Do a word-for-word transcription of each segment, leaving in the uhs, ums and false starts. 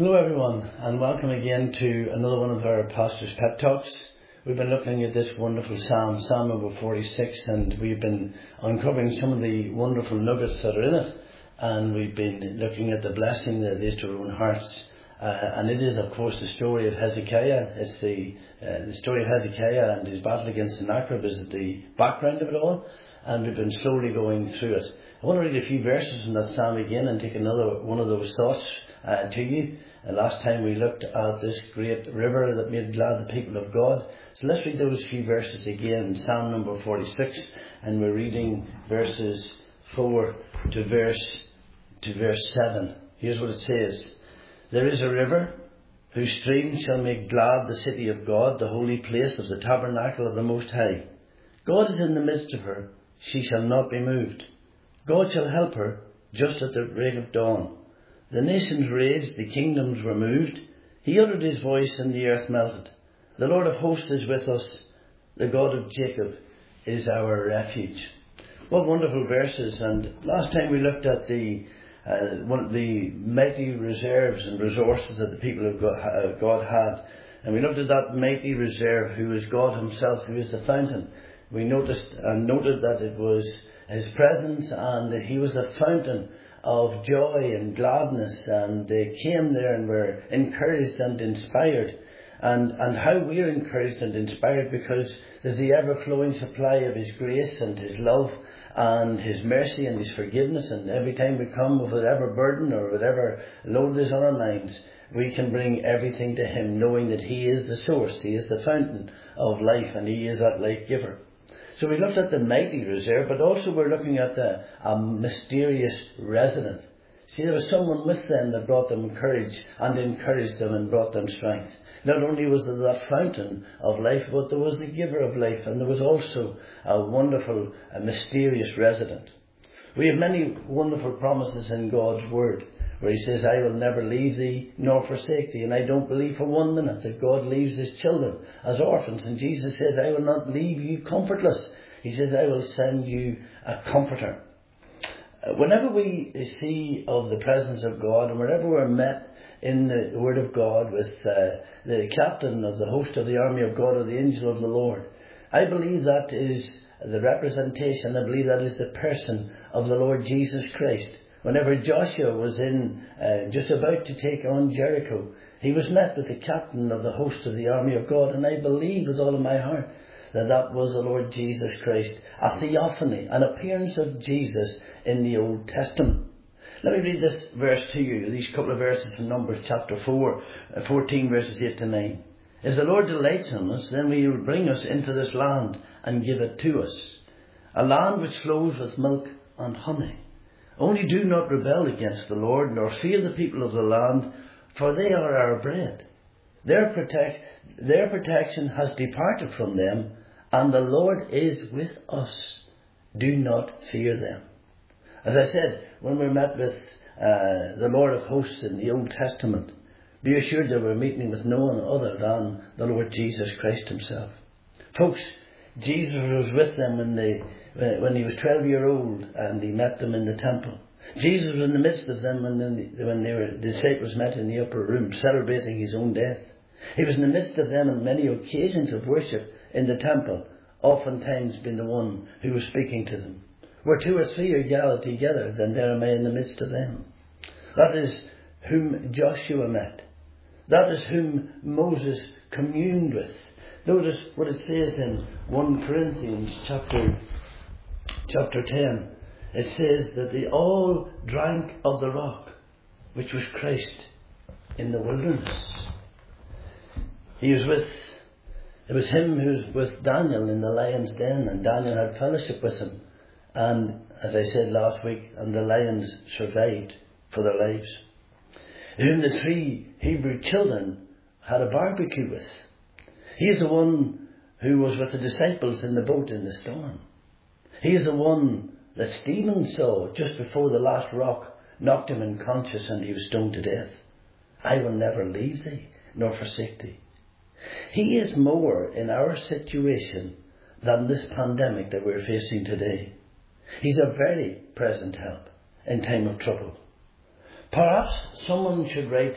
Hello everyone, and welcome again to another one of our Pastor's Pep Talks. We've been looking at this wonderful Psalm, Psalm number forty-six, and we've been uncovering some of the wonderful nuggets that are in it, and we've been looking at the blessing that it is to our own hearts. Uh, and it is, of course, the story of Hezekiah. It's the uh, the story of Hezekiah and his battle against Sennacherib is the background of it all, and we've been slowly going through it. I want to read a few verses from that psalm again and take another one of those thoughts uh, to you. Uh, last time we looked at this great river that made glad the people of God. So let's read those few verses again. Psalm number forty-six, and we're reading verses four to verse to verse seven. Here's what it says: There is a river whose streams shall make glad the city of God, the holy place of the tabernacle of the Most High. God is in the midst of her; she shall not be moved. God shall help her just at the break of dawn. The nations raged, the kingdoms were moved. He uttered his voice and the earth melted. The Lord of hosts is with us. The God of Jacob is our refuge. What wonderful verses. And last time we looked at the uh, one of the mighty reserves and resources that the people of God, uh, God had. And we looked at that mighty reserve who is God himself, who is the fountain. We noticed and noted that it was his presence and that he was the fountain of joy and gladness, and they came there and were encouraged and inspired, and and how we're encouraged and inspired because there's the ever-flowing supply of his grace and his love and his mercy and his forgiveness, and every time we come with whatever burden or whatever load is on our minds, we can bring everything to him, knowing that he is the source, he is the fountain of life, and he is that life giver. So we looked at the mighty reserve, but also we're looking at the a mysterious resident. See, there was someone with them that brought them courage and encouraged them and brought them strength. Not only was there that fountain of life, but there was the giver of life, and there was also a wonderful, a mysterious resident. We have many wonderful promises in God's word, where he says, I will never leave thee nor forsake thee. And I don't believe for one minute that God leaves his children as orphans. And Jesus says, I will not leave you comfortless. He says, I will send you a comforter. Whenever we see of the presence of God, and whenever we're met in the word of God with uh, the captain of the host of the army of God, or the angel of the Lord, I believe that is the representation, I believe that is the person of the Lord Jesus Christ. Whenever Joshua was in, uh, just about to take on Jericho, he was met with the captain of the host of the army of God, and I believe with all of my heart that that was the Lord Jesus Christ, a theophany, an appearance of Jesus in the Old Testament. Let me read this verse to you, these couple of verses from Numbers chapter four, uh, fourteen verses eight to nine. If the Lord delights in us, then he will bring us into this land and give it to us, a land which flows with milk and honey. Only do not rebel against the Lord, nor fear the people of the land, for they are our bread. Their protect, their protection has departed from them, and the Lord is with us. Do not fear them. As I said, when we're met with uh, the Lord of hosts in the Old Testament, be assured that we're meeting with no one other than the Lord Jesus Christ himself. Folks, Jesus was with them when they when he was twelve year old and he met them in the temple. Jesus was in the midst of them when the, when they were, the disciples met in the upper room celebrating his own death. He was in the midst of them on many occasions of worship in the temple, oftentimes being the one who was speaking to them. Where two or three are gathered together, then there am I in the midst of them. That is whom Joshua met. That is whom Moses communed with. Notice what it says in First Corinthians chapter chapter ten. It says that they all drank of the rock, which was Christ, in the wilderness. He was with, it was him who was with Daniel in the lion's den, and Daniel had fellowship with him. And as I said last week, and the lions survived for their lives. Whom the three Hebrew children had a barbecue with. He is the one who was with the disciples in the boat in the storm. He is the one that Stephen saw just before the last rock knocked him unconscious and he was stoned to death. I will never leave thee nor forsake thee. He is more in our situation than this pandemic that we're facing today. He's a very present help in time of trouble. Perhaps someone should write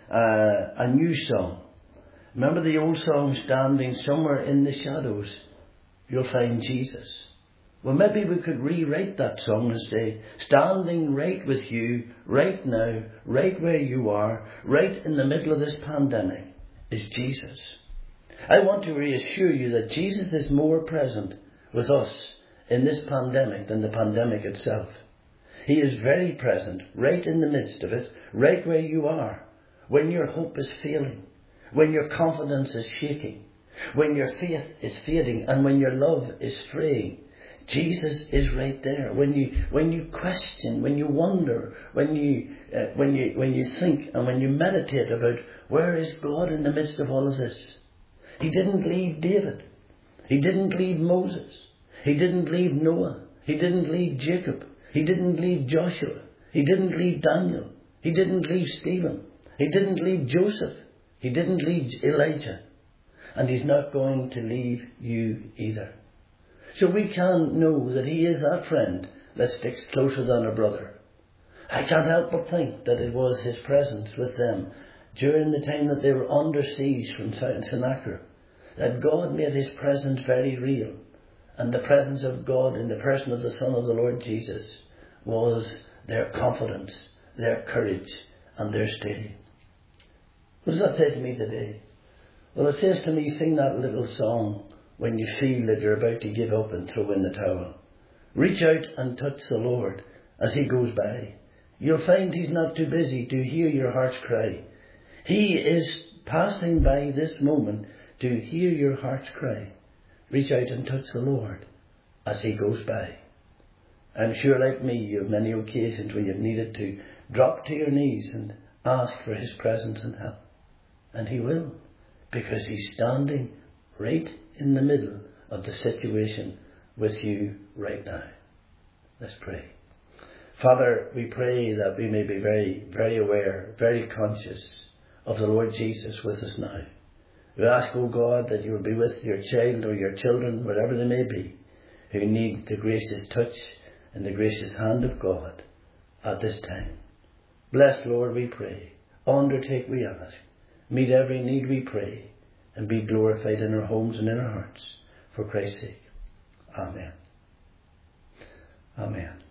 uh, a new song. Remember the old song, standing somewhere in the shadows, you'll find Jesus. Well, maybe we could rewrite that song and say, standing right with you, right now, right where you are, right in the middle of this pandemic, is Jesus. I want to reassure you that Jesus is more present with us in this pandemic than the pandemic itself. He is very present, right in the midst of it, right where you are, when your hope is failing, when your confidence is shaking, when your faith is fading, and when your love is fraying. Jesus is right there. When you when you question, when you wonder, when you uh, when you when you think and when you meditate about where is God in the midst of all of this. He didn't leave David. He didn't leave Moses. He didn't leave Noah. He didn't leave Jacob. He didn't leave Joshua. He didn't leave Daniel. He didn't leave Stephen. He didn't leave Joseph. He didn't leave Elijah. And he's not going to leave you either. So we can know that he is that friend that sticks closer than a brother. I can't help but think that it was his presence with them during the time that they were under siege from Sennacherib, that God made his presence very real. And the presence of God in the person of the Son of the Lord Jesus was their confidence, their courage, and their stay. What does that say to me today? Well, it says to me, sing that little song when you feel that you're about to give up and throw in the towel. Reach out and touch the Lord as he goes by. You'll find he's not too busy to hear your heart's cry. He is passing by this moment to hear your heart's cry. Reach out and touch the Lord as he goes by. I'm sure, like me, you have many occasions where you've needed to drop to your knees and ask for his presence and help. And he will, because he's standing right in the middle of the situation with you right now. Let's pray. Father, we pray that we may be very, very aware, very conscious of the Lord Jesus with us now. We ask, O God, that you will be with your child or your children, wherever they may be, who need the gracious touch and the gracious hand of God at this time. Bless, Lord, we pray. Undertake, we ask. Meet every need, we pray. And be glorified in our homes and in our hearts. For Christ's sake. Amen. Amen.